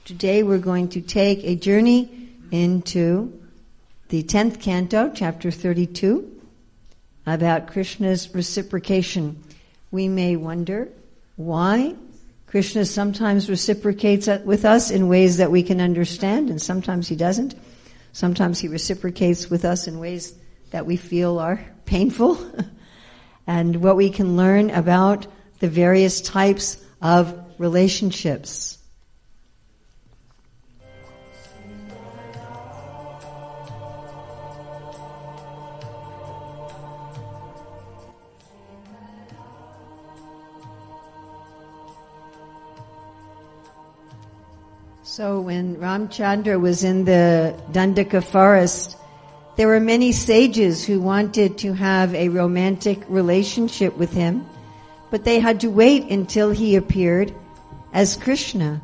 Today we're going to take a journey into the 10th canto, chapter 32, about Krishna's reciprocation. We may wonder why Krishna sometimes reciprocates with us in ways that we can understand, and sometimes he doesn't. Sometimes he reciprocates with us in ways that we feel are painful, and what we can learn about the various types of relationships. So when Ramchandra was in the Dandaka forest, there were many sages who wanted to have a romantic relationship with him, but they had to wait until he appeared as Krishna.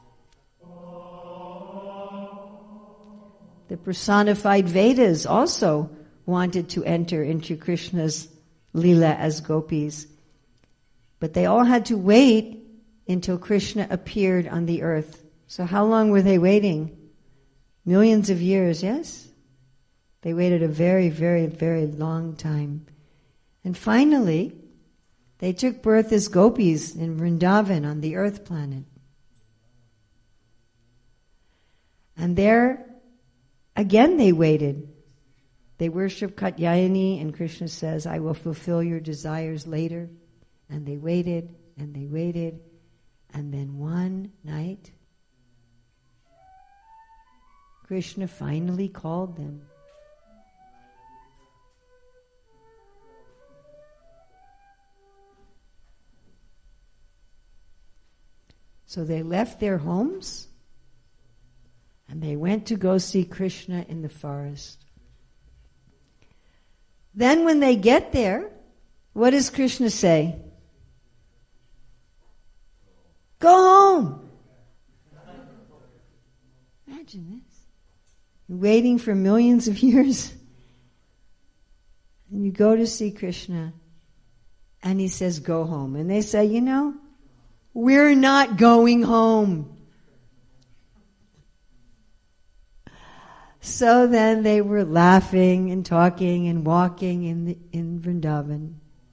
The personified Vedas also wanted to enter into Krishna's Leela as gopis, but they all had to wait until Krishna appeared on the earth. So how long were they waiting? Millions of years, yes? They waited a very, very, very long time. And finally, they took birth as gopis in Vrindavan on the earth planet. And there, again they waited. They worship Katyayani, and Krishna says, I will fulfill your desires later. And they waited, and they waited, and then one night, Krishna finally called them. So they left their homes and they went to go see Krishna in the forest. Then when they get there, what does Krishna say? Go home! Imagine this. You're waiting for millions of years and you go to see Krishna and he says, go home. And they say, we're not going home. So then they were laughing and talking and walking in Vrindavan.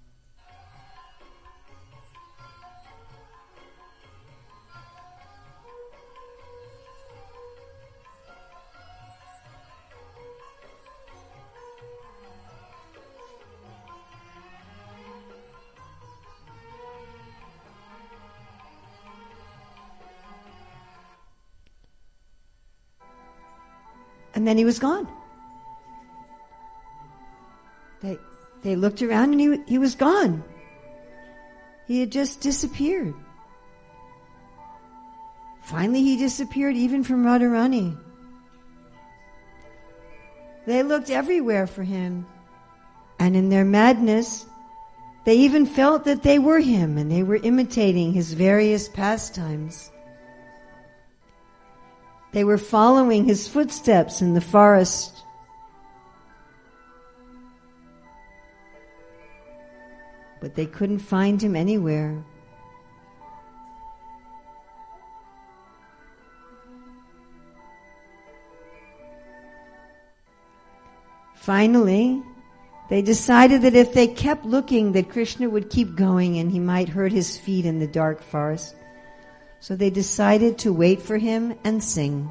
And then he was gone. They looked around and he was gone. He had just disappeared. Finally he disappeared even from Radharani. They looked everywhere for him. And in their madness, they even felt that they were him and they were imitating his various pastimes. They were following his footsteps in the forest. But they couldn't find him anywhere. Finally, they decided that if they kept looking, that Krishna would keep going and he might hurt his feet in the dark forest. So they decided to wait for him and sing.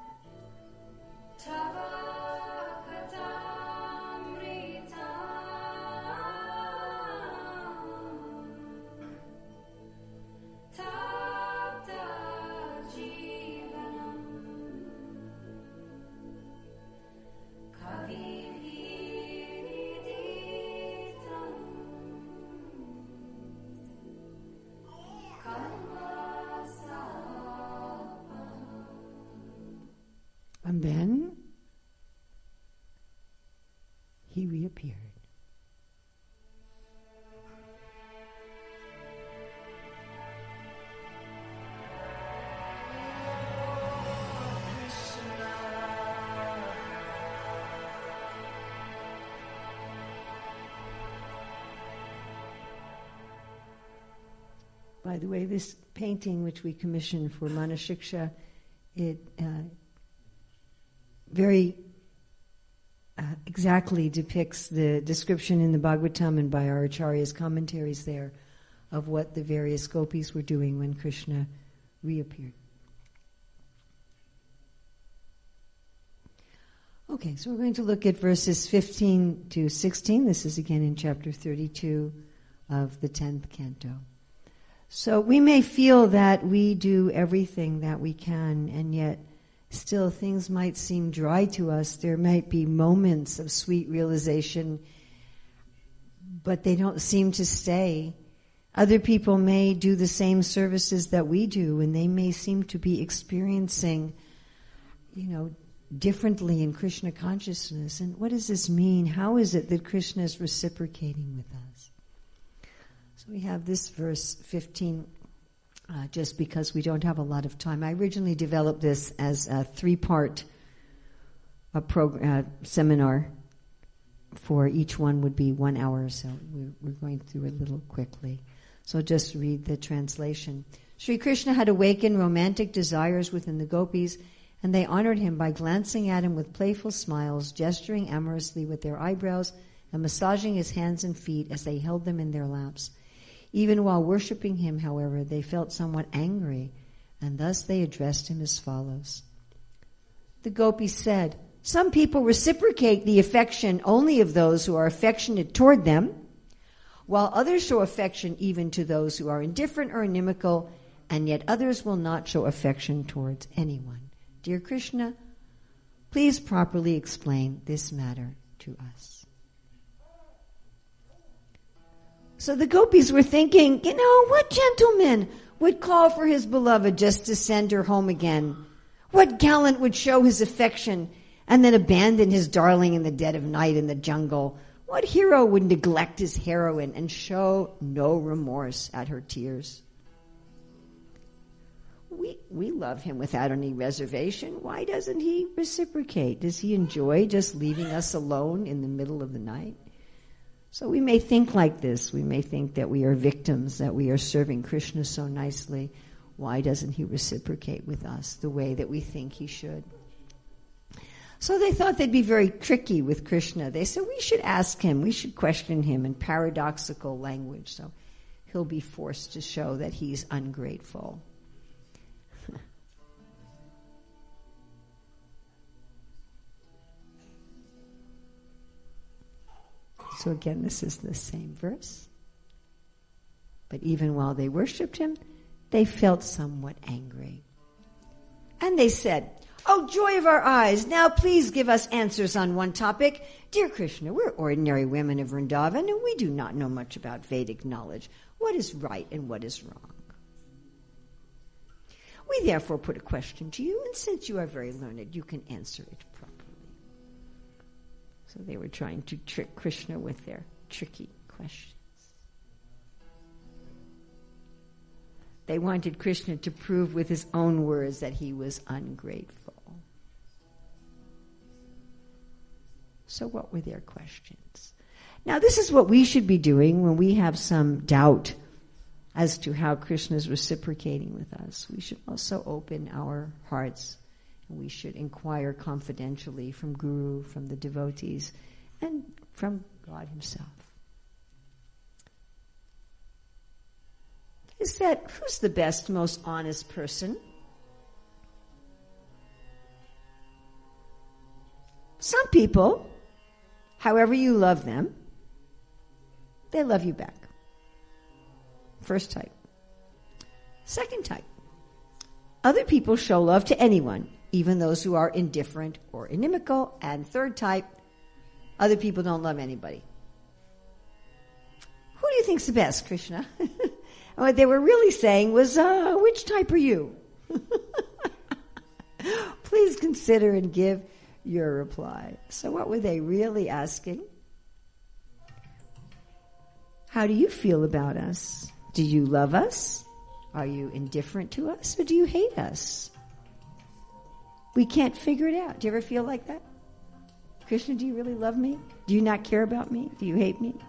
And then he reappeared. By the way, this painting which we commissioned for Manashiksha it very exactly depicts the description in the Bhagavatam and by our Acharya's commentaries there of what the various gopis were doing when Krishna reappeared. Okay, so we're going to look at verses 15 to 16. This is again in chapter 32 of the 10th canto. So we may feel that we do everything that we can, and yet still things might seem dry to us. There might be moments of sweet realization, but they don't seem to stay. Other people may do the same services that we do, and they may seem to be experiencing, differently in Krishna consciousness. And what does this mean? How is it that Krishna is reciprocating with us? So we have this verse 15, just because we don't have a lot of time. I originally developed this as a 3-part seminar. For each one would be 1 hour, so we're going through it a little quickly. So just read the translation. Sri Krishna had awakened romantic desires within the gopis, and they honored him by glancing at him with playful smiles, gesturing amorously with their eyebrows, and massaging his hands and feet as they held them in their laps. Even while worshipping him, however, they felt somewhat angry, and thus they addressed him as follows. The gopis said, "Some people reciprocate the affection only of those who are affectionate toward them, while others show affection even to those who are indifferent or inimical, and yet others will not show affection towards anyone. Dear Krishna, please properly explain this matter to us." So the gopis were thinking, what gentleman would call for his beloved just to send her home again? What gallant would show his affection and then abandon his darling in the dead of night in the jungle? What hero would neglect his heroine and show no remorse at her tears? We love him without any reservation. Why doesn't he reciprocate? Does he enjoy just leaving us alone in the middle of the night? So we may think like this. We may think that we are victims, that we are serving Krishna so nicely. Why doesn't he reciprocate with us the way that we think he should? So they thought they'd be very tricky with Krishna. They said, we should ask him, we should question him in paradoxical language, so he'll be forced to show that he's ungrateful. So again, this is the same verse. But even while they worshipped him, they felt somewhat angry. And they said, "Oh, joy of our eyes, now please give us answers on one topic. Dear Krishna, we're ordinary women of Vrindavan, and we do not know much about Vedic knowledge. What is right and what is wrong? We therefore put a question to you, and since you are very learned, you can answer it properly." So they were trying to trick Krishna with their tricky questions. They wanted Krishna to prove with his own words that he was ungrateful. So what were their questions? Now this is what we should be doing when we have some doubt as to how Krishna is reciprocating with us. We should also open our hearts. We should inquire confidentially from Guru, from the devotees, and from God himself. Is that who's the best, most honest person? Some people, however you love them, they love you back. First type. Second type. Other people show love to anyone, even those who are indifferent or inimical. And third type, other people don't love anybody. Who do you think's the best, Krishna? And what they were really saying was, which type are you? Please consider and give your reply. So what were they really asking? How do you feel about us? Do you love us? Are you indifferent to us? Or do you hate us? We can't figure it out. Do you ever feel like that? Krishna, do you really love me? Do you not care about me? Do you hate me?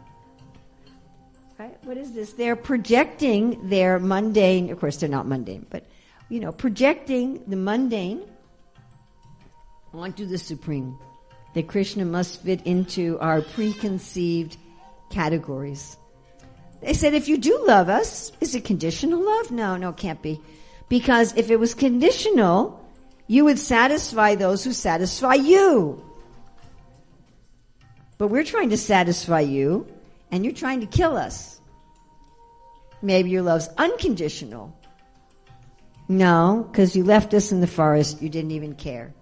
Right? What is this? They're projecting their mundane, of course they're not mundane, but projecting the mundane onto the supreme. That Krishna must fit into our preconceived categories. They said, if you do love us, is it conditional love? No, it can't be. Because if it was conditional, you would satisfy those who satisfy you. But we're trying to satisfy you, and you're trying to kill us. Maybe your love's unconditional. No, because you left us in the forest, you didn't even care.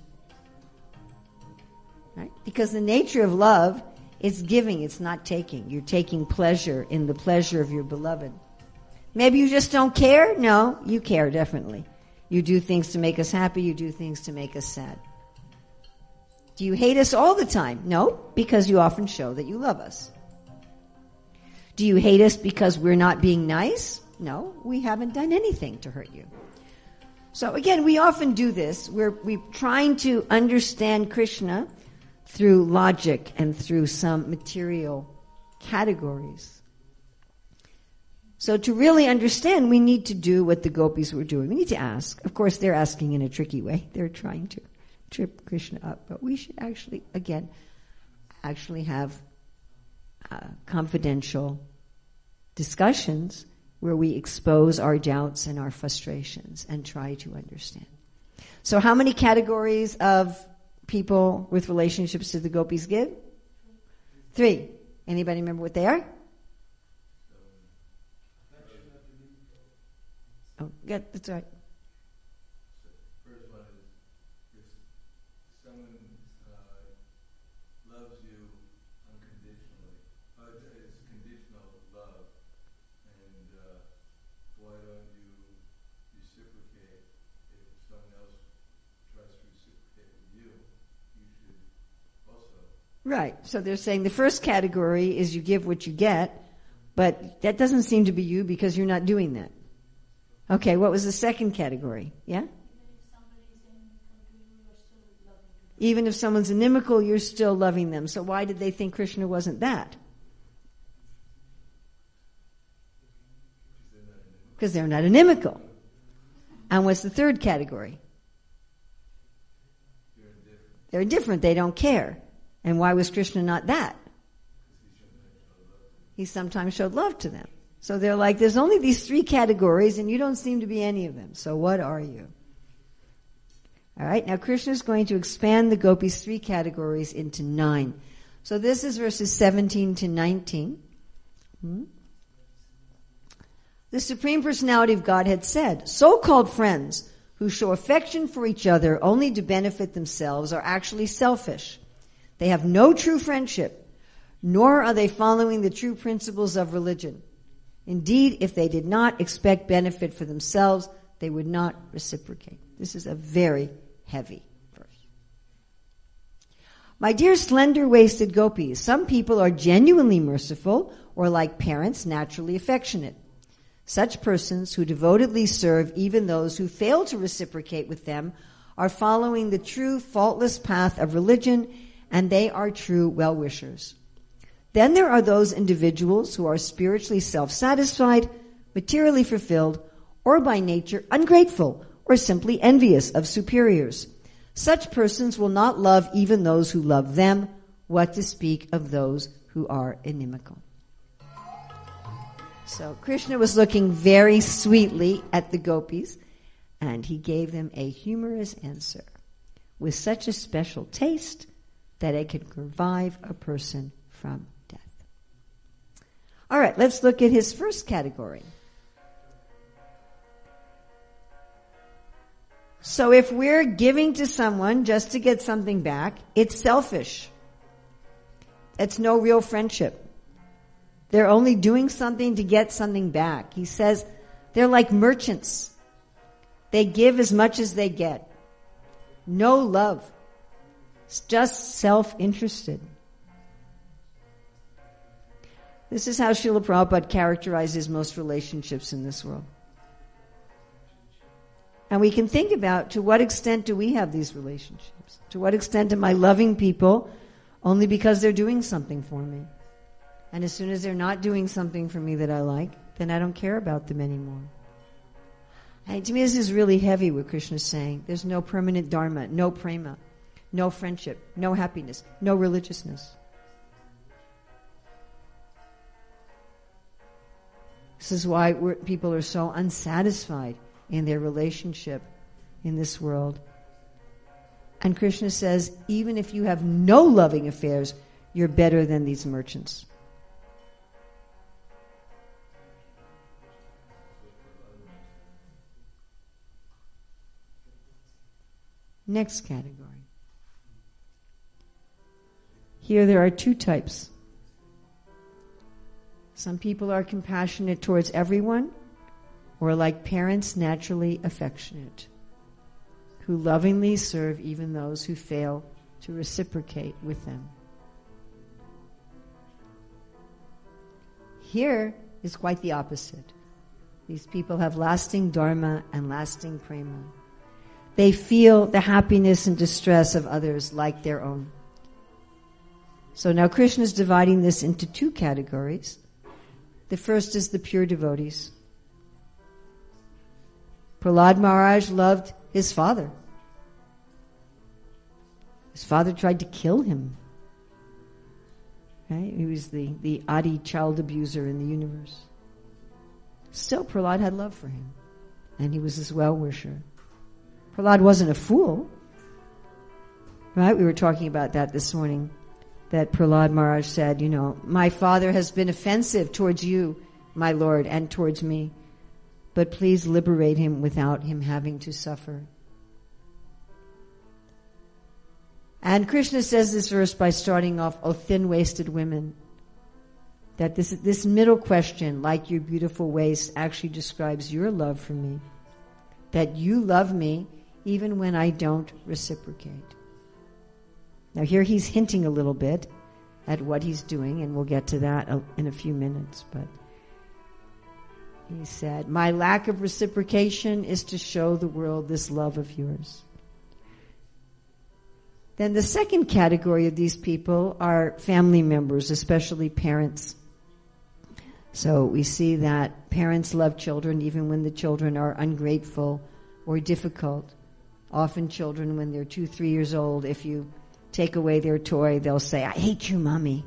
Right? Because the nature of love is giving, it's not taking. You're taking pleasure in the pleasure of your beloved. Maybe you just don't care? No, you care, definitely. You do things to make us happy, you do things to make us sad. Do you hate us all the time? No, because you often show that you love us. Do you hate us because we're not being nice? No, we haven't done anything to hurt you. So again, we often do this. We're trying to understand Krishna through logic and through some material categories. So to really understand, we need to do what the gopis were doing. We need to ask. Of course, they're asking in a tricky way. They're trying to trip Krishna up. But we should actually have confidential discussions where we expose our doubts and our frustrations and try to understand. So how many categories of people with relationships did the gopis give? 3. Anybody remember what they are? Oh, yeah, that's right. First one is if someone loves you unconditionally, it's conditional love, and why don't you reciprocate? If someone else tries to reciprocate with you, you should also. Right. So they're saying the first category is you give what you get, but that doesn't seem to be you because you're not doing that. Okay, what was the second category? Yeah? Even if someone's inimical, you're still loving them. So why did they think Krishna wasn't that? Because they're not inimical. And what's the third category? They're indifferent. They don't care. And why was Krishna not that? He sometimes showed love to them. So they're like, there's only these 3 categories and you don't seem to be any of them. So what are you? All right, now Krishna is going to expand the gopis' 3 categories into 9. So this is verses 17 to 19. The Supreme Personality of Godhead said, so-called friends who show affection for each other only to benefit themselves are actually selfish. They have no true friendship, nor are they following the true principles of religion. Indeed, if they did not expect benefit for themselves, they would not reciprocate. This is a very heavy verse. My dear slender-waisted gopis, some people are genuinely merciful or like parents naturally affectionate. Such persons who devotedly serve even those who fail to reciprocate with them are following the true faultless path of religion, and they are true well-wishers. Then there are those individuals who are spiritually self-satisfied, materially fulfilled, or by nature ungrateful, or simply envious of superiors. Such persons will not love even those who love them, what to speak of those who are inimical. So Krishna was looking very sweetly at the gopis, and he gave them a humorous answer with such a special taste that it could revive a person from death. All right, let's look at his first category. So if we're giving to someone just to get something back, it's selfish. It's no real friendship. They're only doing something to get something back. He says they're like merchants. They give as much as they get. No love. It's just self-interested. This is how Srila Prabhupada characterizes most relationships in this world. And we can think about, to what extent do we have these relationships? To what extent am I loving people only because they're doing something for me? And as soon as they're not doing something for me that I like, then I don't care about them anymore. And to me, this is really heavy what Krishna is saying. There's no permanent dharma, no prema, no friendship, no happiness, no religiousness. This is why people are so unsatisfied in their relationship in this world. And Krishna says, even if you have no loving affairs, you're better than these merchants. Next category. Here there are two types. Some people are compassionate towards everyone, or like parents, naturally affectionate, who lovingly serve even those who fail to reciprocate with them. Here is quite the opposite. These people have lasting dharma and lasting prema. They feel the happiness and distress of others like their own. So now Krishna is dividing this into two categories. The first is the pure devotees. Prahlad Maharaj loved his father. His father tried to kill him. Right? He was the Adi child abuser in the universe. Still, Prahlad had love for him, and he was his well-wisher. Prahlad wasn't a fool. Right? We were talking about that this morning, that Prahlad Maharaj said, my father has been offensive towards you, my Lord, and towards me, but please liberate him without him having to suffer. And Krishna says this verse by starting off, O thin-waisted women, that this middle question, like your beautiful waist, actually describes your love for me, that you love me even when I don't reciprocate. Now here he's hinting a little bit at what he's doing, and we'll get to that in a few minutes, but he said, my lack of reciprocation is to show the world this love of yours. Then the second category of these people are family members, especially parents. So we see that parents love children even when the children are ungrateful or difficult. Often children, when they're 2-3 years old, if you take away their toy, they'll say, I hate you, Mommy.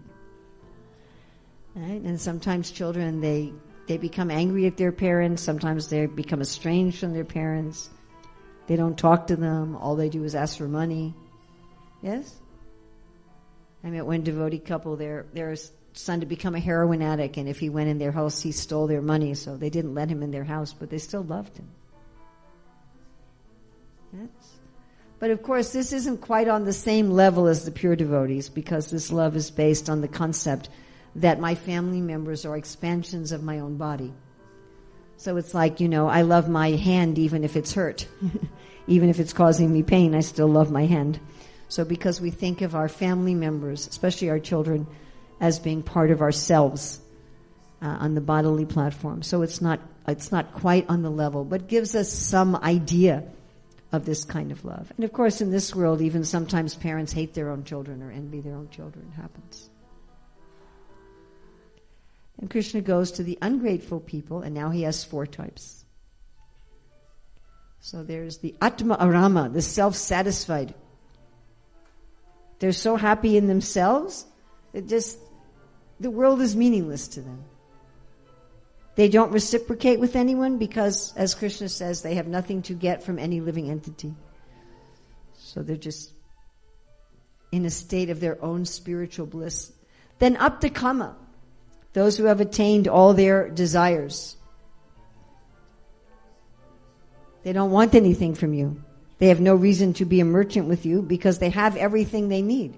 Right? And sometimes children, they become angry at their parents. Sometimes they become estranged from their parents. They don't talk to them. All they do is ask for money. Yes? I met one devotee couple, their son to become a heroin addict, and if he went in their house, he stole their money, so they didn't let him in their house, but they still loved him. Yes? But of course, this isn't quite on the same level as the pure devotees, because this love is based on the concept that my family members are expansions of my own body. So it's like, I love my hand even if it's hurt. Even if it's causing me pain, I still love my hand. So because we think of our family members, especially our children, as being part of ourselves on the bodily platform. So it's not quite on the level, but gives us some idea of this kind of love. And of course, in this world, even sometimes parents hate their own children or envy their own children. It happens. And Krishna goes to the ungrateful people, and now he has 4 types. So there's the Atma Arama, the self-satisfied. They're so happy in themselves, the world is meaningless to them. They don't reciprocate with anyone because, as Krishna says, they have nothing to get from any living entity. So they're just in a state of their own spiritual bliss. Then Aptakama, those who have attained all their desires. They don't want anything from you. They have no reason to be a merchant with you because they have everything they need.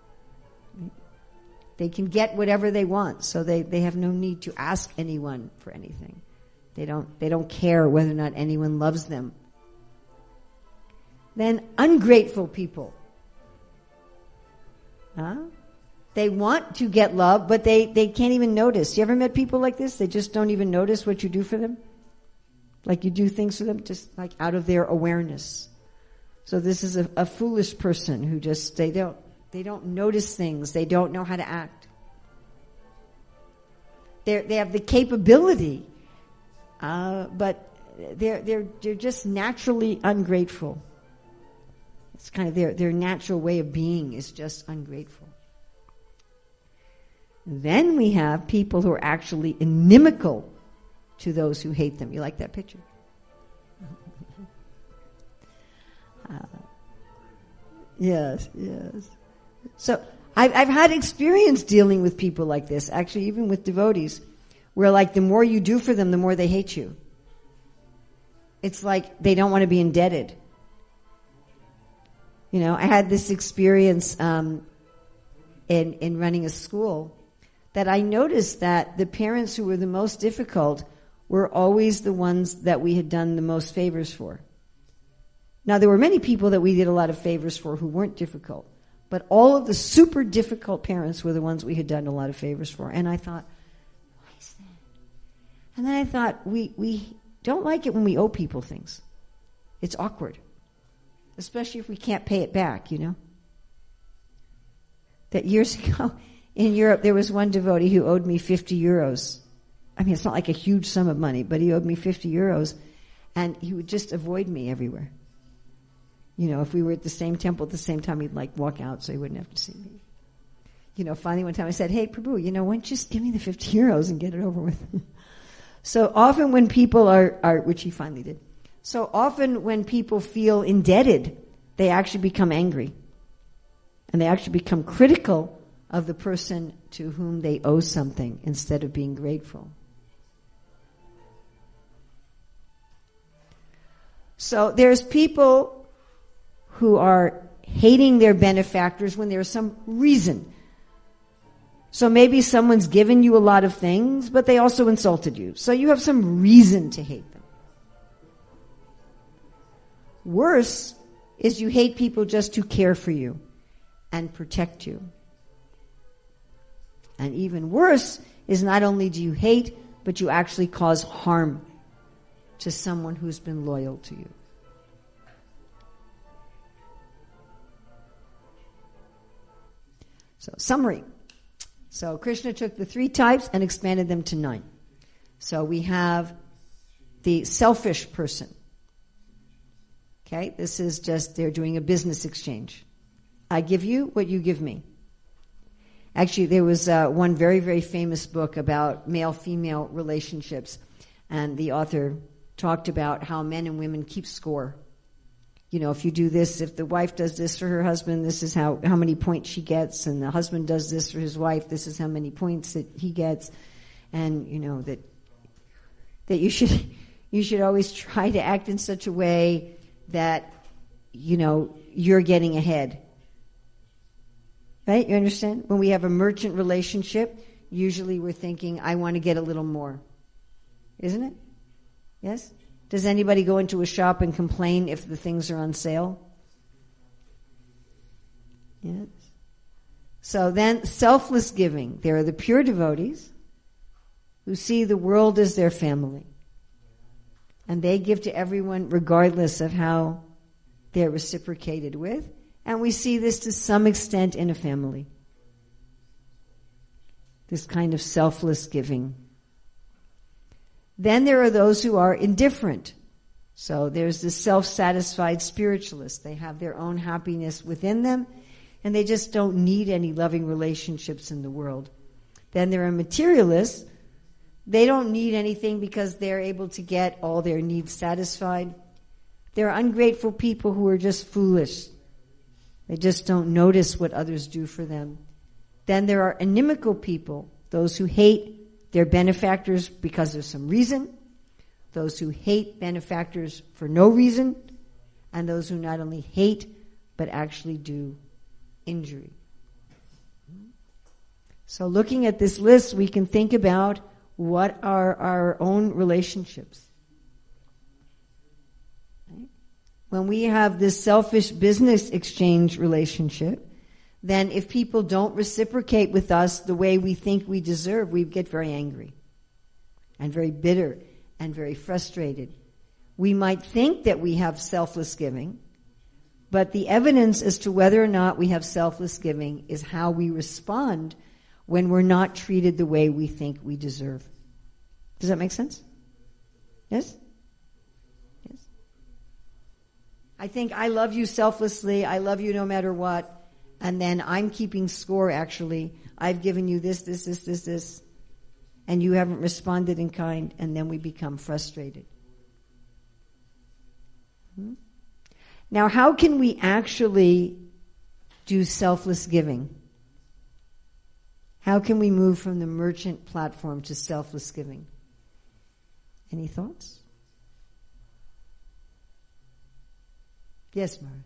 They can get whatever they want, so they have no need to ask anyone for anything. They don't care whether or not anyone loves them. Then ungrateful people. They want to get love, but they can't even notice. You ever met people like this? They just don't even notice what you do for them? Like you do things for them just like out of their awareness. So this is a foolish person who just, they don't notice things. They don't know how to act. They have the capability, but they're just naturally ungrateful. It's kind of their natural way of being is just ungrateful. Then we have people who are actually inimical to those who hate them. You like that picture? Yes. So I've had experience dealing with people like this, actually even with devotees, where like the more you do for them, the more they hate you. It's like they don't want to be indebted. You know, I had this experience in running a school that I noticed that the parents who were the most difficult were always the ones that we had done the most favors for. Now, there were many people that we did a lot of favors for who weren't difficult, but all of the super difficult parents were the ones we had done a lot of favors for. And I thought, why is that? And then I thought, we don't like it when we owe people things. It's awkward, especially if we can't pay it back, you know. That years ago in Europe, there was one devotee who owed me 50 euros. I mean, it's not like a huge sum of money, but he owed me 50 euros, and he would just avoid me everywhere. You know, if we were at the same temple at the same time, he'd like walk out so he wouldn't have to see me. You know, finally one time I said, hey, Prabhu, you know, why don't you just give me the 50 euros and get it over with? So often when people are, which he finally did, so often when people feel indebted, they actually become angry. And they actually become critical of the person to whom they owe something instead of being grateful. So there's people who are hating their benefactors when there's some reason. So maybe someone's given you a lot of things, but they also insulted you. So you have some reason to hate them. Worse is you hate people just to care for you and protect you. And even worse is not only do you hate, but you actually cause harm to someone who's been loyal to you. So, summary. So, Krishna took the 3 types and expanded them to 9. So, we have the selfish person. Okay, this is just, they're doing a business exchange. I give you what you give me. Actually, there was one very, very famous book about male-female relationships, and the author talked about how men and women keep score. You know, if you do this, if the wife does this for her husband, this is how many points she gets, and the husband does this for his wife, this is how many points that he gets. And, you know, that you should always try to act in such a way that, you know, you're getting ahead. Right? You understand? When we have a merchant relationship, usually we're thinking, I want to get a little more. Isn't it? Yes? Does anybody go into a shop and complain if the things are on sale? Yes. So then, selfless giving. There are the pure devotees who see the world as their family. And they give to everyone regardless of how they're reciprocated with. And we see this to some extent in a family. This kind of selfless giving. Then there are those who are indifferent. So there's the self-satisfied spiritualists. They have their own happiness within them, and they just don't need any loving relationships in the world. Then there are materialists. They don't need anything because they're able to get all their needs satisfied. There are ungrateful people who are just foolish. They just don't notice what others do for them. Then there are inimical people, those who hate their benefactors because of some reason, those who hate benefactors for no reason, and those who not only hate but actually do injury. So looking at this list, we can think about what are our own relationships. When we have this selfish business exchange relationship, then if people don't reciprocate with us the way we think we deserve, we get very angry and very bitter and very frustrated. We might think that we have selfless giving, but the evidence as to whether or not we have selfless giving is how we respond when we're not treated the way we think we deserve. Does that make sense? Yes? I think I love you selflessly, I love you no matter what, and then I'm keeping score actually. I've given you this, and you haven't responded in kind, and then we become frustrated. Now, how can we actually do selfless giving? How can we move from the merchant platform to selfless giving? Any thoughts? Yes, Maharaj.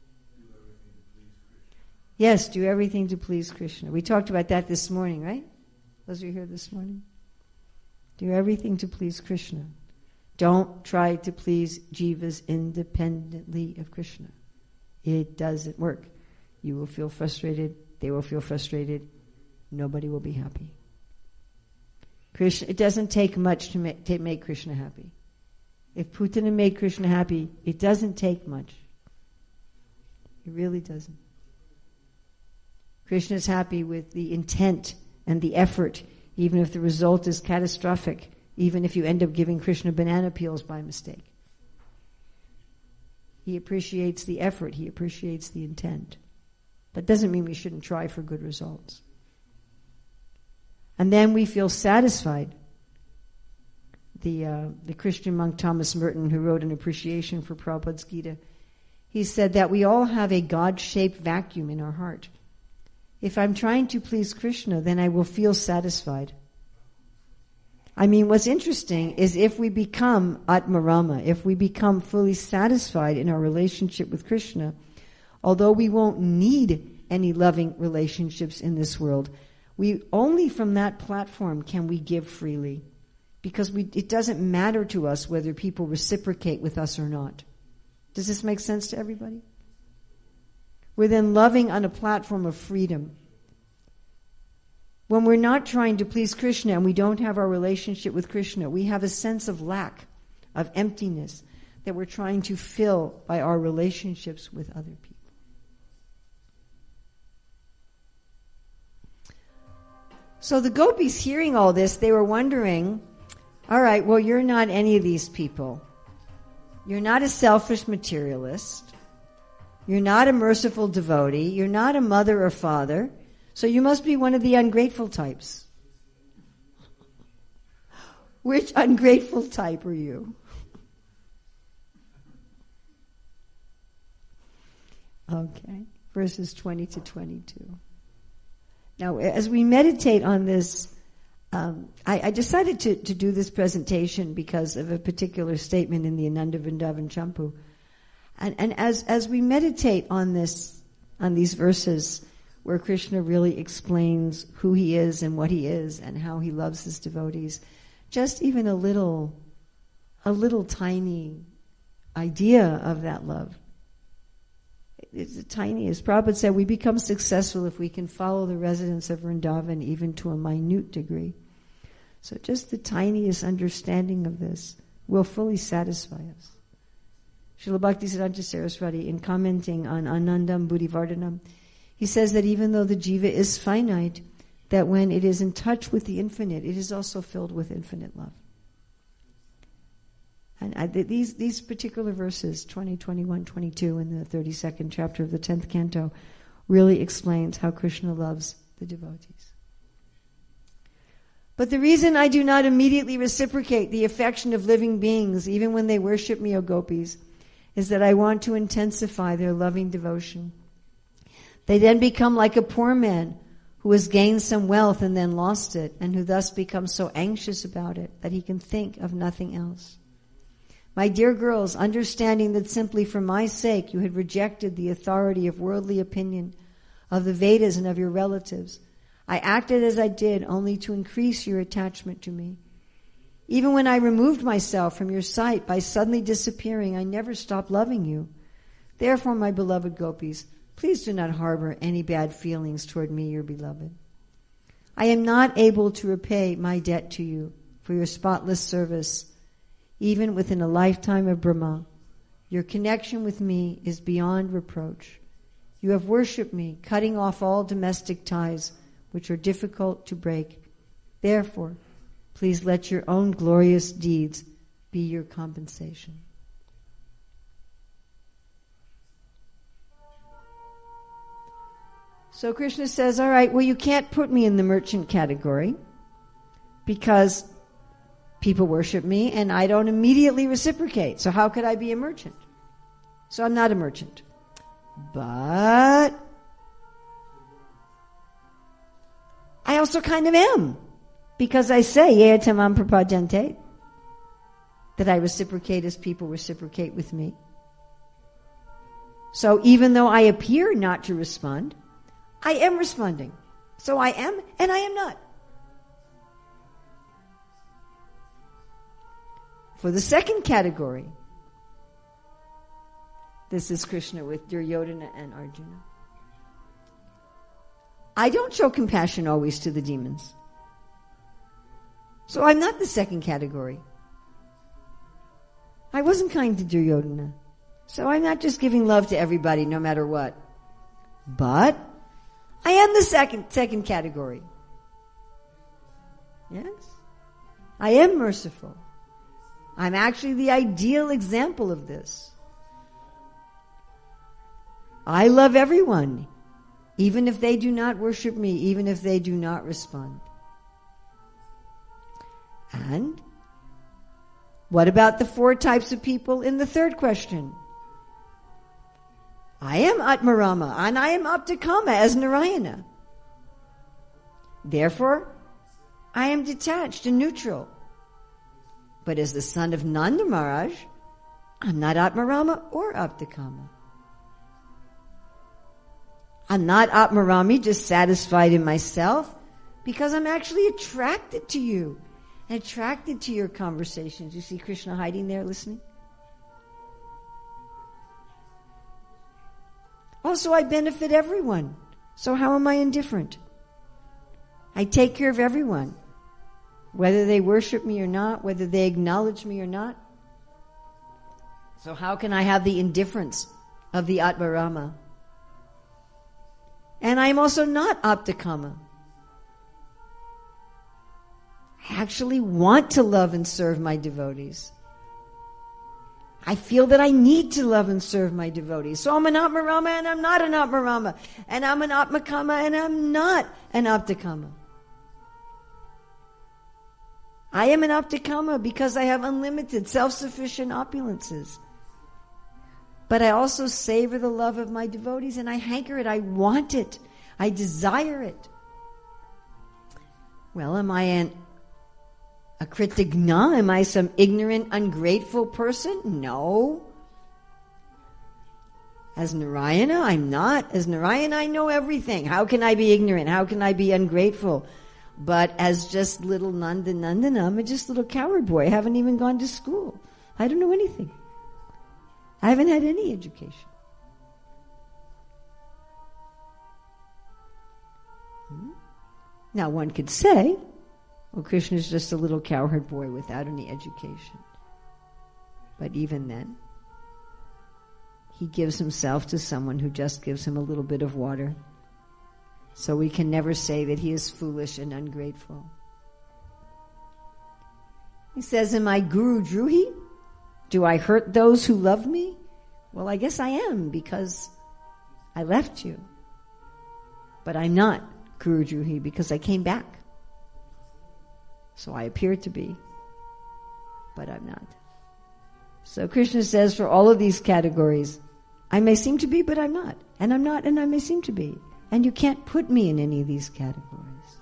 Yes, do everything to please Krishna. We talked about that this morning, right? Those who are here this morning. Do everything to please Krishna. Don't try to please jivas independently of Krishna. It doesn't work. You will feel frustrated. They will feel frustrated. Nobody will be happy. Krishna. It doesn't take much to make Krishna happy. If Putana made Krishna happy, it doesn't take much. It really doesn't. Krishna is happy with the intent and the effort, even if the result is catastrophic, even if you end up giving Krishna banana peels by mistake. He appreciates the effort, he appreciates the intent. That doesn't mean we shouldn't try for good results. And then we feel satisfied. The Christian monk Thomas Merton, who wrote an appreciation for Prabhupada's Gita, he said that we all have a God-shaped vacuum in our heart. If I'm trying to please Krishna, then I will feel satisfied. I mean, what's interesting is if we become Atmarama, if we become fully satisfied in our relationship with Krishna, although we won't need any loving relationships in this world, we only from that platform can we give freely. Because it doesn't matter to us whether people reciprocate with us or not. Does this make sense to everybody? We're then loving on a platform of freedom. When we're not trying to please Krishna and we don't have our relationship with Krishna, we have a sense of lack, of emptiness, that we're trying to fill by our relationships with other people. So the gopis, hearing all this, they were wondering, all right, well, you're not any of these people. You're not a selfish materialist. You're not a merciful devotee. You're not a mother or father. So you must be one of the ungrateful types. Which ungrateful type are you? Okay, verses 20 to 22. Now, as we meditate on this, I decided to do this presentation because of a particular statement in the Ananda Vrindavan Champu. And as we meditate on these verses where Krishna really explains who he is and what he is and how he loves his devotees, just even a little tiny idea of that love. It's the tiniest. Prabhupada said we become successful if we can follow the residents of Vrindavan even to a minute degree. So just the tiniest understanding of this will fully satisfy us. Srila Bhaktisiddhanta Saraswati, in commenting on Anandam Buddhivardhanam, he says that even though the jiva is finite, that when it is in touch with the infinite, it is also filled with infinite love. And these particular verses, 20, 21, 22, in the 32nd chapter of the 10th canto, really explains how Krishna loves the devotees. But the reason I do not immediately reciprocate the affection of living beings, even when they worship me, O gopis, is that I want to intensify their loving devotion. They then become like a poor man who has gained some wealth and then lost it, and who thus becomes so anxious about it that he can think of nothing else. My dear girls, understanding that simply for my sake you had rejected the authority of worldly opinion, of the Vedas and of your relatives, I acted as I did only to increase your attachment to me. Even when I removed myself from your sight by suddenly disappearing, I never stopped loving you. Therefore, my beloved gopis, please do not harbor any bad feelings toward me, your beloved. I am not able to repay my debt to you for your spotless service, even within a lifetime of Brahma. Your connection with me is beyond reproach. You have worshipped me, cutting off all domestic ties, which are difficult to break. Therefore, please let your own glorious deeds be your compensation. So Krishna says, all right, well, you can't put me in the merchant category because people worship me and I don't immediately reciprocate. So how could I be a merchant? So I'm not a merchant. But I also kind of am, because I say, Yea tamam prapadyante, that I reciprocate as people reciprocate with me. So even though I appear not to respond, I am responding. So I am and I am not. For the second category, this is Krishna with Duryodhana and Arjuna. I don't show compassion always to the demons. So I'm not the second category. I wasn't kind to Duryodhana. So I'm not just giving love to everybody no matter what. But I am the second category. Yes? I am merciful. I'm actually the ideal example of this. I love everyone, even if they do not worship me, even if they do not respond. And what about the 4 types of people in the third question? I am Atmarama and I am Aptakama as Narayana. Therefore, I am detached and neutral. But as the son of Nanda Maharaj, I'm not Atmarama or Aptakama. I'm not Atmarami, just satisfied in myself, because I'm actually attracted to you, and attracted to your conversations. You see Krishna hiding there listening? Also, I benefit everyone. So how am I indifferent? I take care of everyone, whether they worship me or not, whether they acknowledge me or not. So how can I have the indifference of the Atmarama? And I'm also not Aptakama. I actually want to love and serve my devotees. I feel that I need to love and serve my devotees. So I'm an Atmarama and I'm not an Atmarama. And I'm an Atmakama and I'm not an Aptakama. I am an Aptakama because I have unlimited, self-sufficient opulences. But I also savor the love of my devotees and I hanker it, I want it, I desire it. Well, am I a kritigna? Am I some ignorant, ungrateful person? No. As Narayana, I'm not. As Narayana, I know everything. How can I be ignorant? How can I be ungrateful? But as just little Nandana, I'm just a little coward boy. I haven't even gone to school. I don't know anything. I haven't had any education. Now one could say, well, Krishna is just a little cowherd boy without any education. But even then, he gives himself to someone who just gives him a little bit of water. So we can never say that he is foolish and ungrateful. He says, am I Guru Druhi? Do I hurt those who love me? Well, I guess I am, because I left you. But I'm not Guru Druhi because I came back. So I appear to be, but I'm not. So Krishna says for all of these categories, I may seem to be, but I'm not. And I'm not, and I may seem to be. And you can't put me in any of these categories.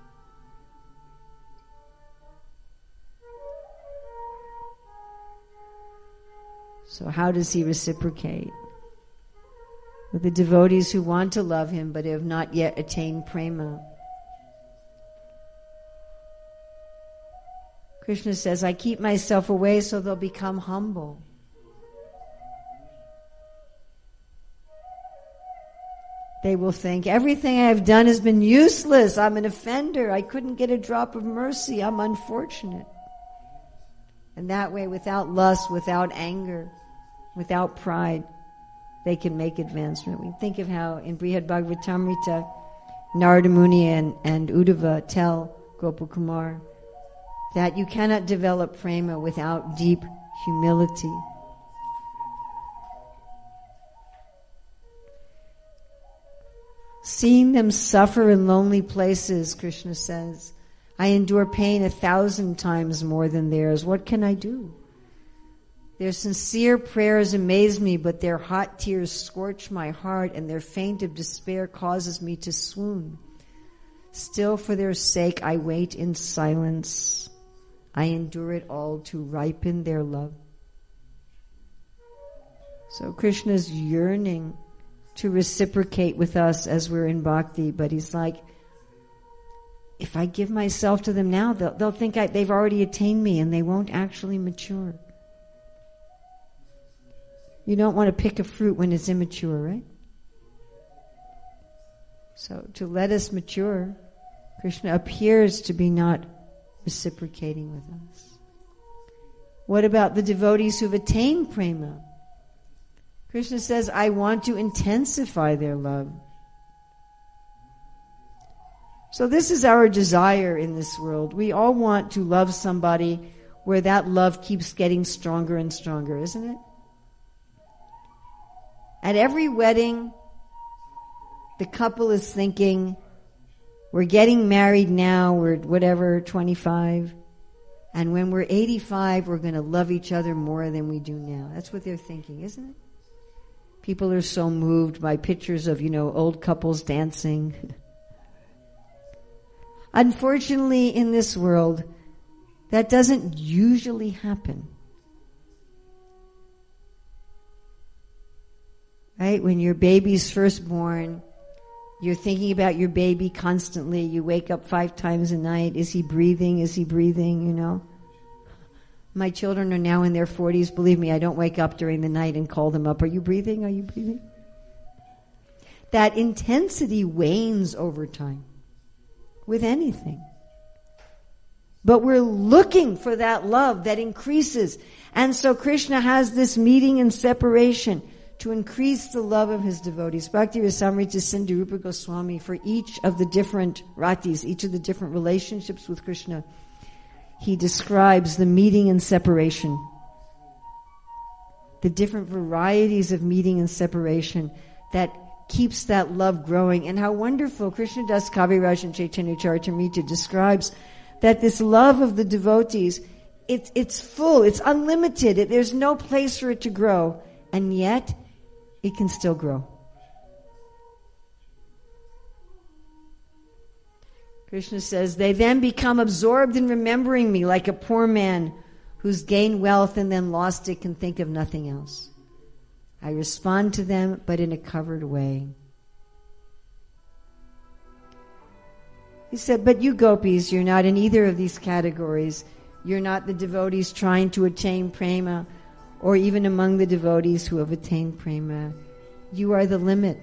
So how does he reciprocate? With the devotees who want to love him but have not yet attained prema. Krishna says, I keep myself away so they'll become humble. They will think, everything I have done has been useless. I'm an offender. I couldn't get a drop of mercy. I'm unfortunate. And that way, without lust, without anger, without pride, they can make advancement. We think of how in Brihad Bhagavatamrita, Narada Muni and Uddhava tell Gopakumar that you cannot develop prema without deep humility. Seeing them suffer in lonely places, Krishna says, I endure pain 1,000 times more than theirs. What can I do? Their sincere prayers amaze me, but their hot tears scorch my heart, and their faint of despair causes me to swoon. Still for their sake I wait in silence. I endure it all to ripen their love. So Krishna's yearning to reciprocate with us as we're in bhakti, but he's like, if I give myself to them now, they'll think they've already attained me, and they won't actually mature. You don't want to pick a fruit when it's immature, right? So to let us mature, Krishna appears to be not reciprocating with us. What about the devotees who've attained prema? Krishna says, I want to intensify their love. So this is our desire in this world. We all want to love somebody where that love keeps getting stronger and stronger, isn't it? At every wedding, the couple is thinking, we're getting married now, we're 25, and when we're 85, we're going to love each other more than we do now. That's what they're thinking, isn't it? People are so moved by pictures of, old couples dancing. Unfortunately, in this world, that doesn't usually happen. Right? When your baby's first born, you're thinking about your baby constantly. You wake up 5 times a night. Is he breathing? Is he breathing? My children are now in their 40s. Believe me, I don't wake up during the night and call them up. Are you breathing? Are you breathing? That intensity wanes over time with anything. But we're looking for that love that increases. And so Krishna has this meeting and separation to increase the love of his devotees. Bhakti Rasamrita Sindhu Rupa Goswami, for each of the different ratis, each of the different relationships with Krishna, he describes the meeting and separation. The different varieties of meeting and separation that keeps that love growing. And how wonderful Krishna Das Kaviraj and Chaitanya Charitamrita describes that this love of the devotees, it's full, it's unlimited. There's no place for it to grow. And yet, it can still grow. Krishna says, they then become absorbed in remembering me like a poor man who's gained wealth and then lost it can think of nothing else. I respond to them, but in a covered way. He said, but you gopis, you're not in either of these categories. You're not the devotees trying to attain prema, or even among the devotees who have attained prema. You are the limit.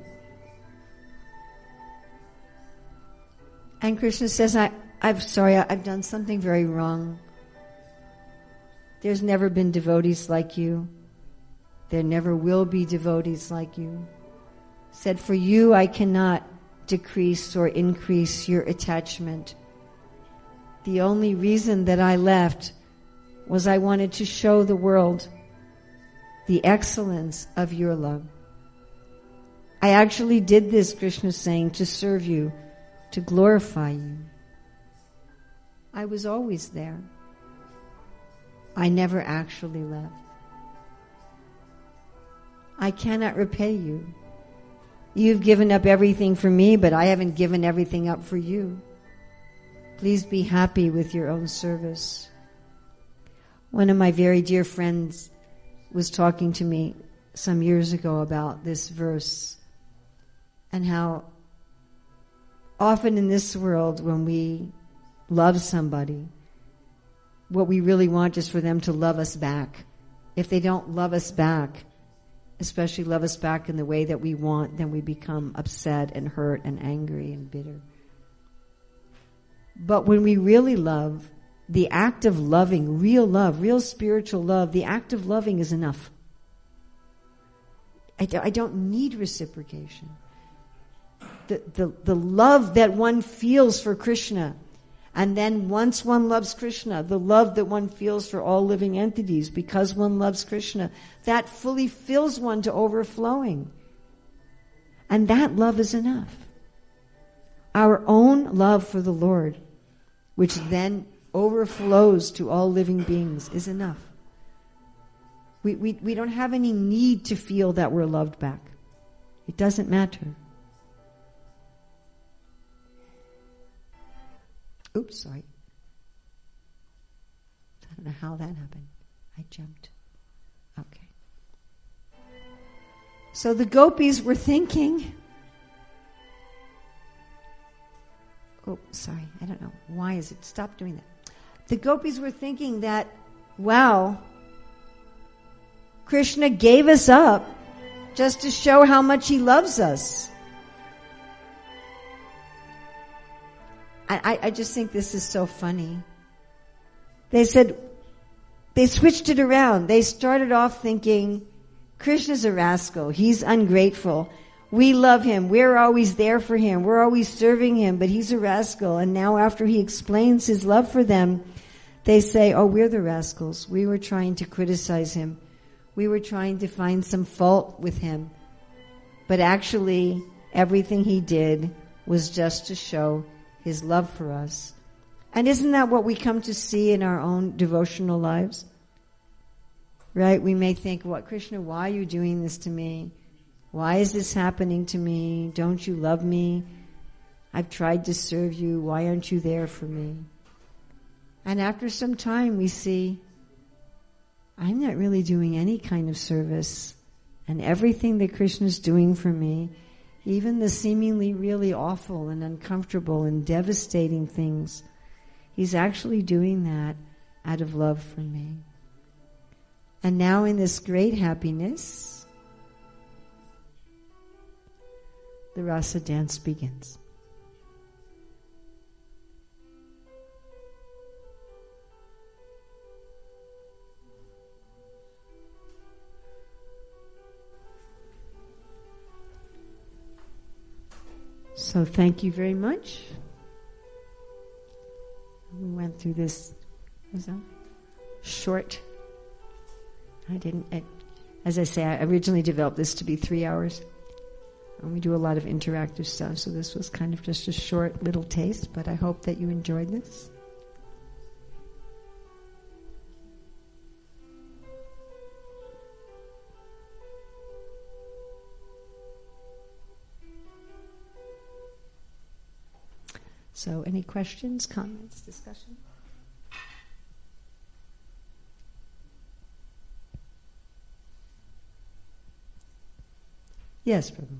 And Krishna says, I'm sorry, I've done something very wrong. There's never been devotees like you. There never will be devotees like you. Said, for you I cannot decrease or increase your attachment. The only reason that I left was I wanted to show the world the excellence of your love. I actually did this, Krishna is saying, to serve you, to glorify you. I was always there. I never actually left. I cannot repay you. You've given up everything for me, but I haven't given everything up for you. Please be happy with your own service. One of my very dear friends was talking to me some years ago about this verse and how often in this world when we love somebody, what we really want is for them to love us back. If they don't love us back, especially love us back in the way that we want, then we become upset and hurt and angry and bitter. But when we really love, the act of loving, real spiritual love, the act of loving is enough. I don't need reciprocation. The love that one feels for Krishna, and then once one loves Krishna, the love that one feels for all living entities because one loves Krishna, that fully fills one to overflowing. And that love is enough. our own love for the Lord, which then overflows to all living beings, is enough. We don't have any need to feel that we're loved back. It doesn't matter. Oops, sorry. I don't know how that happened. I jumped. Okay. So the gopis were thinking, oh, sorry, I don't know. Why is it? Stop doing that. The gopis were thinking that, wow, Krishna gave us up just to show how much he loves us. I just think this is so funny. They said, they switched it around. They started off thinking, Krishna's a rascal. He's ungrateful. We love him. We're always there for him. We're always serving him, but he's a rascal. And now after he explains his love for them, they say, oh, we're the rascals. We were trying to criticize him. We were trying to find some fault with him. But actually, everything he did was just to show his love for us. And isn't that what we come to see in our own devotional lives? Right? We may think, what, Krishna, why are you doing this to me? Why is this happening to me? Don't you love me? I've tried to serve you. Why aren't you there for me? And after some time we see, I'm not really doing any kind of service. And everything that Krishna's doing for me, even the seemingly really awful and uncomfortable and devastating things, he's actually doing that out of love for me. And now in this great happiness, the rasa dance begins. So thank you very much. We went through this short. As I say, I originally developed this to be 3 hours. And we do a lot of interactive stuff, so this was kind of just a short little taste, but I hope that you enjoyed this. So any questions, comments, discussion? Yes, Prabhu.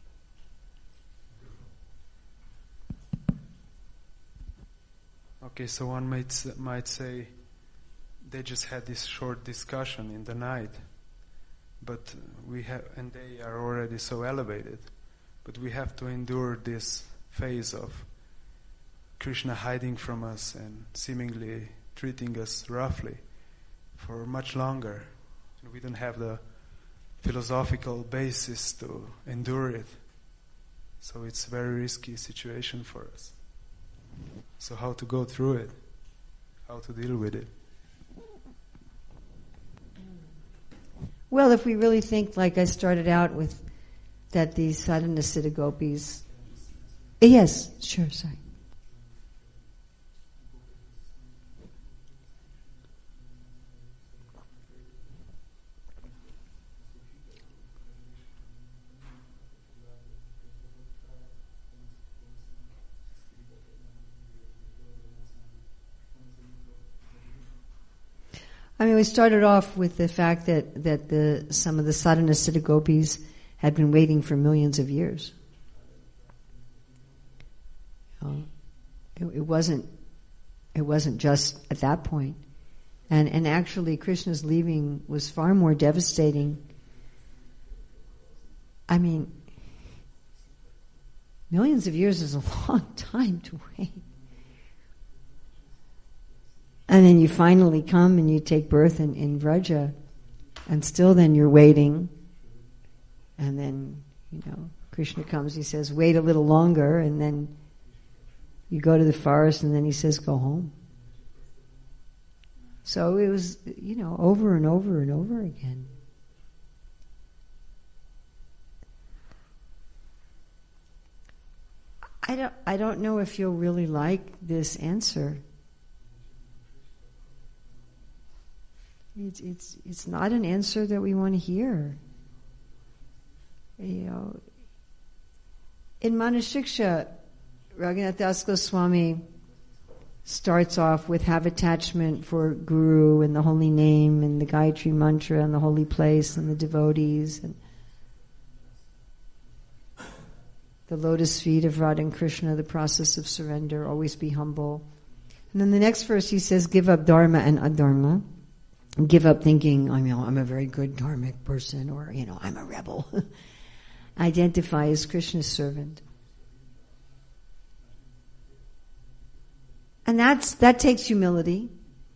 Okay, so one might say they just had this short discussion in the night, but and they are already so elevated, but we have to endure this phase of Krishna hiding from us and seemingly treating us roughly for much longer. We don't have the philosophical basis to endure it. So it's a very risky situation for us. So how to go through it? How to deal with it? Well, if we really think, like I started out with, that the sadhana siddha gopis... Yes, sure, sorry. I mean, we started off with the fact that some of the sadhana siddha gopis had been waiting for millions of years. It wasn't just at that point. And actually Krishna's leaving was far more devastating. I mean, millions of years is a long time to wait. And then you finally come and you take birth in Vraja, and still then you're waiting. And then, Krishna comes, he says, wait a little longer, and then you go to the forest, and then he says, go home. So it was, over and over and over again. I don't know if you'll really like this answer. It's not an answer that we want to hear. You know, in Manashiksha, Raghunath Das Goswami starts off with have attachment for Guru and the holy name and the Gayatri mantra and the holy place and the devotees and the lotus feet of Radha and Krishna, the process of surrender, always be humble. And then the next verse he says, give up dharma and adharma. Give up thinking, I'm a very good dharmic person, or, I'm a rebel. Identify as Krishna's servant. And that takes humility.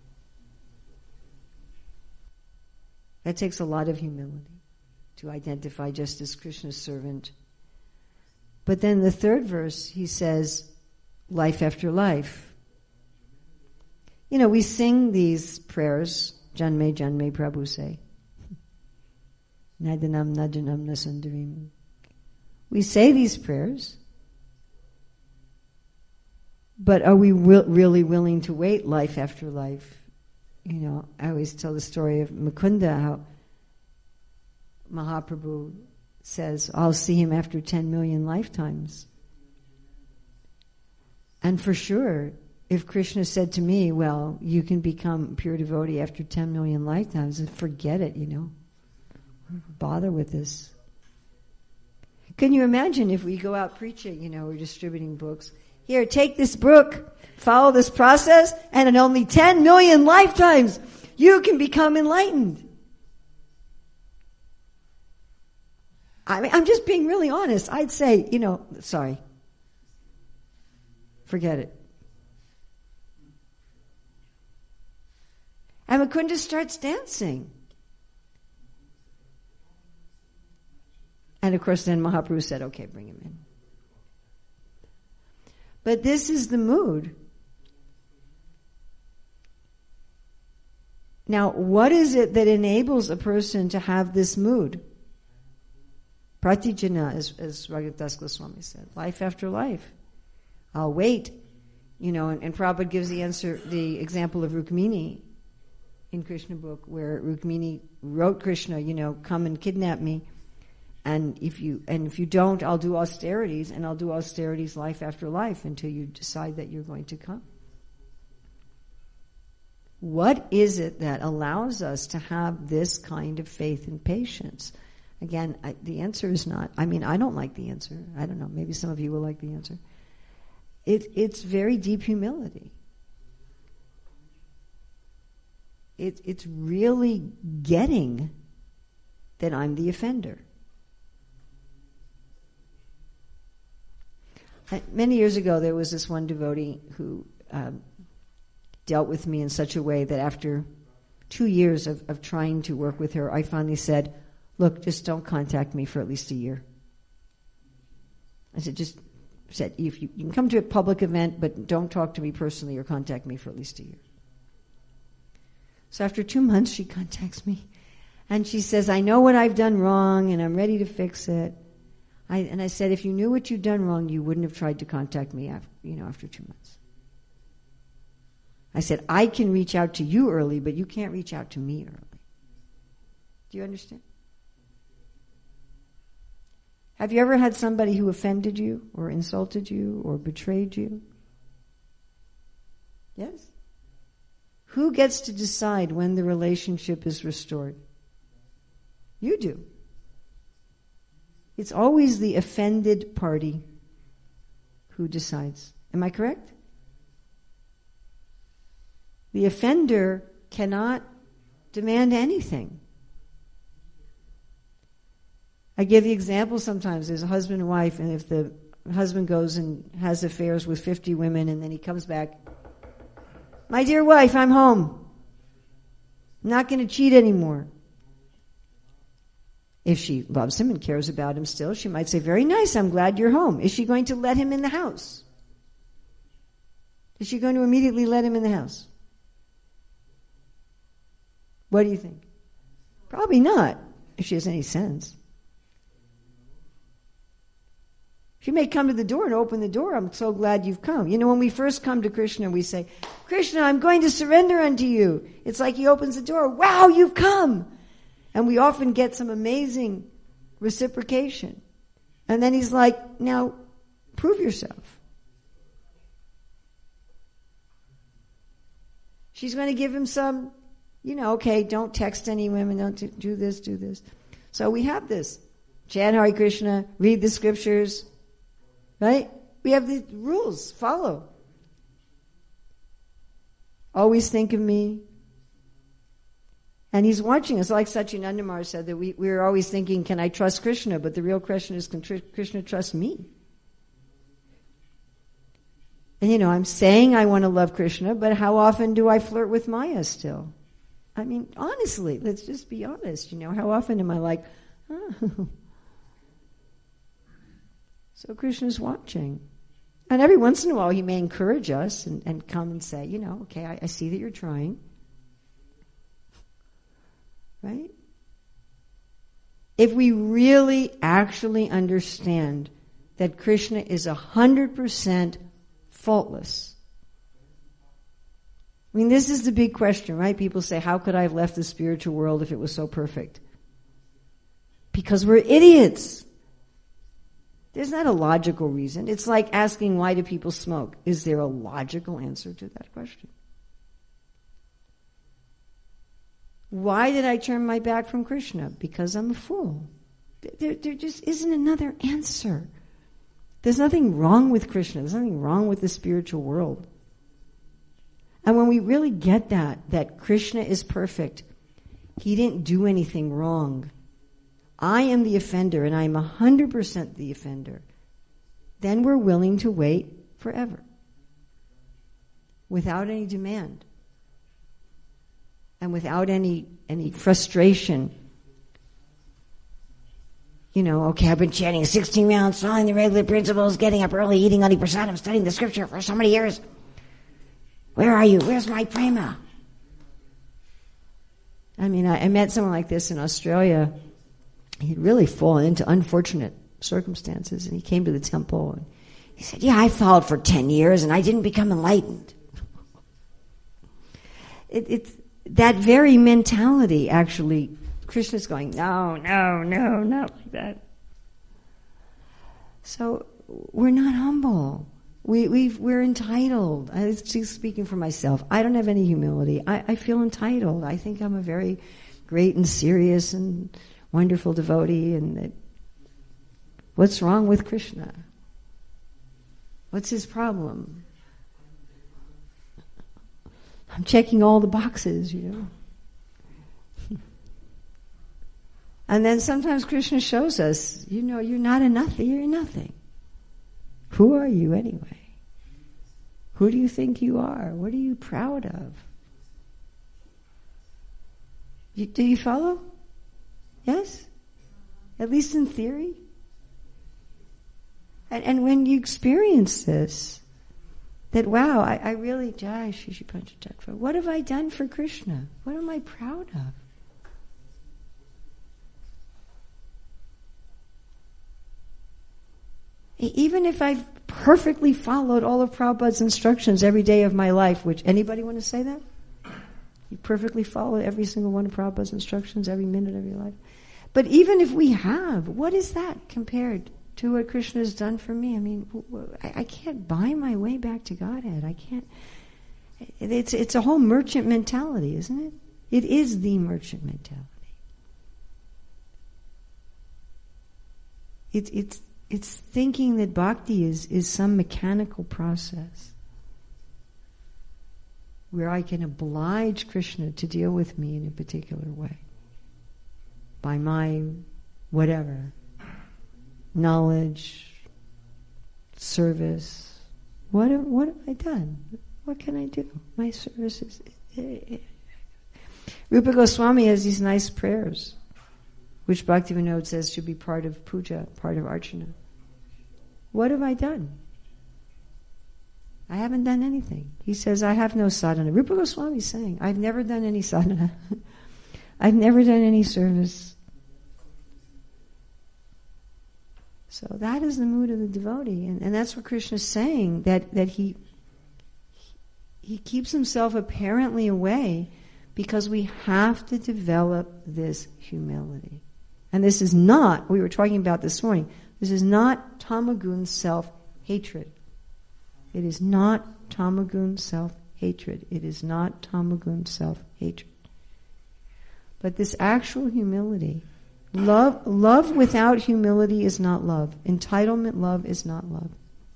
That takes a lot of humility to identify just as Krishna's servant. But then the third verse, he says, life after life. We sing these prayers, Janme Janme Prabhu say. Nadanam Najanam Nasundarim. We say these prayers, but are we really willing to wait life after life? I always tell the story of Mukunda, how Mahaprabhu says, I'll see him after 10 million lifetimes. And for sure, if Krishna said to me, well, you can become pure devotee after 10 million lifetimes, forget it, bother with this. Can you imagine if we go out preaching, we're distributing books. Here, take this book, follow this process, and in only 10 million lifetimes, you can become enlightened. I'm just being really honest. I'd say, sorry. Forget it. And Mukunda starts dancing. And of course then Mahaprabhu said, okay, bring him in. But this is the mood. Now, what is it that enables a person to have this mood? Pratijana, as Raghunath Das Goswami said, life after life. I'll wait. And Prabhupada gives the example of Rukmini in Krishna book, where Rukmini wrote Krishna, come and kidnap me. And if you don't, I'll do austerities, and I'll do austerities life after life until you decide that you're going to come. What is it that allows us to have this kind of faith and patience? Again, the answer is not, I don't like the answer. I don't know, maybe some of you will like the answer. It's very deep humility. It's really getting that I'm the offender. Many years ago, there was this one devotee who dealt with me in such a way that after 2 years of trying to work with her, I finally said, look, just don't contact me for at least a year. I said, if you can come to a public event, but don't talk to me personally or contact me for at least a year. So after 2 months, she contacts me, and she says, I know what I've done wrong, and I'm ready to fix it. I said, if you knew what you'd done wrong, you wouldn't have tried to contact me after 2 months. I said, I can reach out to you early, but you can't reach out to me early. Do you understand? Have you ever had somebody who offended you or insulted you or betrayed you? Yes? Who gets to decide when the relationship is restored? You do. It's always the offended party who decides. Am I correct? The offender cannot demand anything. I give the example sometimes. There's a husband and wife, and if the husband goes and has affairs with 50 women and then he comes back, my dear wife, I'm home. I'm not going to cheat anymore. If she loves him and cares about him still, she might say, very nice, I'm glad you're home. Is she going to let him in the house? Is she going to immediately let him in the house? What do you think? Probably not, if she has any sense. She may come to the door and open the door. I'm so glad you've come. You know, when we first come to Krishna, we say, Krishna, I'm going to surrender unto you. It's like he opens the door. Wow, you've come. And we often get some amazing reciprocation. And then he's like, now, prove yourself. She's going to give him some, okay, don't text any women, don't do this, do this. So we have this. Chant Hare Krishna, read the scriptures, right? We have the rules, follow. Always think of me. And he's watching us, like Satchidananda Maharaj said, that we're always thinking, can I trust Krishna? But the real question is, can Krishna trust me? And I'm saying I want to love Krishna, but how often do I flirt with Maya still? I mean, honestly, let's just be honest. How often am I like, oh. So Krishna's watching. And every once in a while he may encourage us and come and say, okay, I see that you're trying. Right? If we really actually understand that Krishna is 100% faultless. I mean, this is the big question, right? People say, how could I have left the spiritual world if it was so perfect? Because we're idiots. There's not a logical reason. It's like asking, why do people smoke? Is there a logical answer to that question? Why did I turn my back from Krishna? Because I'm a fool. There just isn't another answer. There's nothing wrong with Krishna. There's nothing wrong with the spiritual world. And when we really get that Krishna is perfect, he didn't do anything wrong. I am the offender, and I'm 100% the offender. Then we're willing to wait forever without any demand and without any frustration. Okay, I've been chanting 16 rounds, following the regular principles, getting up early, eating Adi Prasadam, studying the scripture for so many years. Where are you? Where's my prema? I mean, I met someone like this in Australia. He'd really fallen into unfortunate circumstances, and he came to the temple, and he said, yeah, I followed for 10 years, and I didn't become enlightened. It's that very mentality, actually. Krishna's going, no, not like that. So we're not humble. We're entitled. I'm speaking for myself. I don't have any humility. I feel entitled. I think I'm a very great and serious and wonderful devotee. And what's wrong with Krishna? What's his problem? I'm checking all the boxes, And then sometimes Krishna shows us, you're not a nothing, you're nothing. Who are you anyway? Who do you think you are? What are you proud of? Do you follow? Yes? At least in theory? And when you experience this, that wow, I really, Jai Shri Panchatattva, what have I done for Krishna? What am I proud of? Even if I've perfectly followed all of Prabhupada's instructions every day of my life, which, anybody want to say that? You perfectly followed every single one of Prabhupada's instructions every minute of your life. But even if we have, what is that compared to what Krishna has done for me? I mean, I can't buy my way back to Godhead. I can't. It's a whole merchant mentality, isn't it? It is the merchant mentality. It's thinking that bhakti is some mechanical process where I can oblige Krishna to deal with me in a particular way by my whatever, knowledge, service. What have I done? What can I do? My service is... Rupa Goswami has these nice prayers, which Bhaktivinoda says should be part of puja, part of archana. What have I done? I haven't done anything. He says, I have no sadhana. Rupa Goswami is saying, I've never done any sadhana. I've never done any service. So that is the mood of the devotee. And that's what Krishna is saying, that he keeps himself apparently away because we have to develop this humility. And this is not, we were talking about this morning, this is not tamagun self-hatred. It is not tamagun self-hatred. It is not tamagun self-hatred. But this actual humility, love without humility is not love. Entitlement love is not love.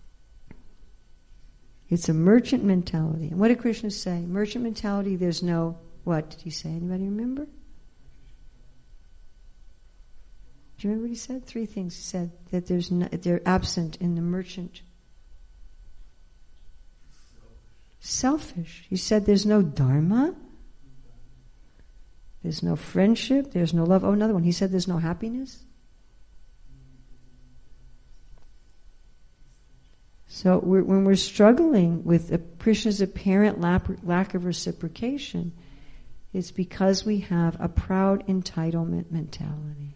It's a merchant mentality. And what did Krishna say? Merchant mentality, there's no, what did he say? Anybody remember? Do you remember what he said? 3 things. He said that they're absent in the merchant. Selfish. He said there's no dharma. There's no friendship. There's no love. Oh, another one. He said there's no happiness. So when we're struggling with Krishna's apparent lack of reciprocation, it's because we have a proud entitlement mentality.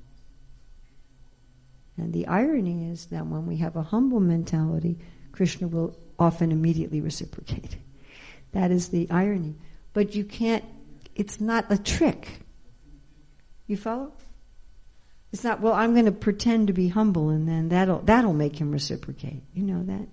And the irony is that when we have a humble mentality, Krishna will often immediately reciprocate. That is the irony. But you can't, it's not a trick. You follow? It's not, well, I'm going to pretend to be humble and then that'll make him reciprocate. You know that?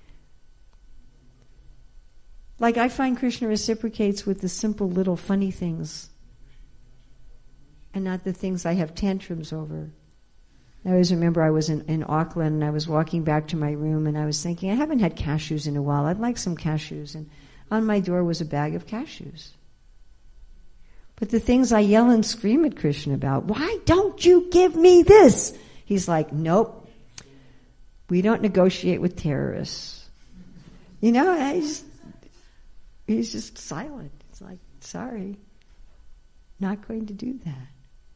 Like I find Krishna reciprocates with the simple little funny things and not the things I have tantrums over. I always remember I was in Auckland and I was walking back to my room and I was thinking, I haven't had cashews in a while. I'd like some cashews. And on my door was a bag of cashews. But the things I yell and scream at Krishna about, why don't you give me this? He's like, nope, we don't negotiate with terrorists. You know, he's just silent. It's like, sorry, not going to do that.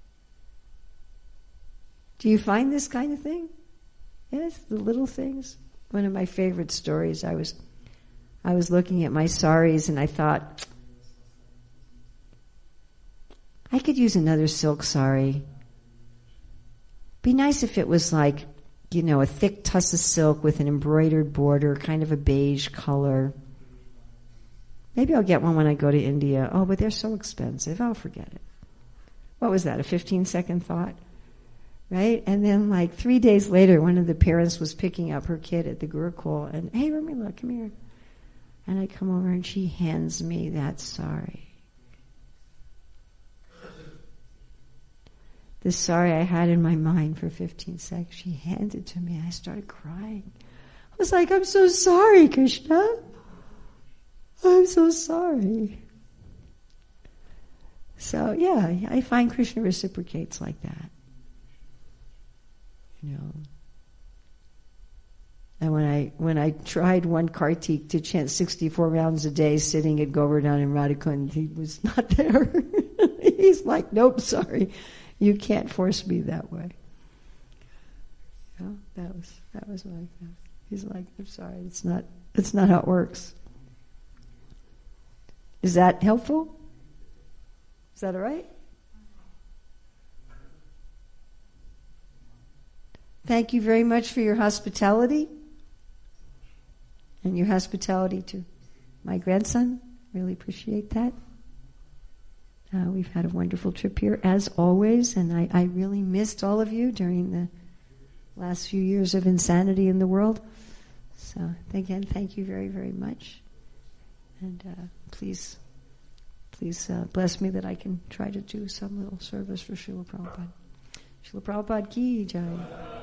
Do you find this kind of thing? Yes, the little things. One of my favorite stories, I was looking at my saris and I thought, I could use another silk sari. Be nice if it was like, you know, a thick tuss of silk with an embroidered border, kind of a beige color. Maybe I'll get one when I go to India. Oh, but they're so expensive. I'll forget it. What was that, a 15-second thought? Right? And then like 3 days later, one of the parents was picking up her kid at the Gurukul and, hey, Ramila, come here. And I come over and she hands me that sari. The sari I had in my mind for 15 seconds, she handed it to me. I started crying. I was like, I'm so sorry, Krishna. I'm so sorry. So, yeah, I find Krishna reciprocates like that. You know. And when I tried one Kartik to chant 64 rounds a day sitting at Govardhan in Radhakund, he was not there. He's like, nope, sorry. You can't force me that way. Yeah, that was like that. He's like, I'm sorry, it's not how it works. Is that helpful? Is that all right? Thank you very much for your hospitality and your hospitality to my grandson. Really appreciate that. We've had a wonderful trip here, as always, and I really missed all of you during the last few years of insanity in the world. So, again, thank you very, very much. And please bless me that I can try to do some little service for Srila Prabhupada. Srila Prabhupada ki jai.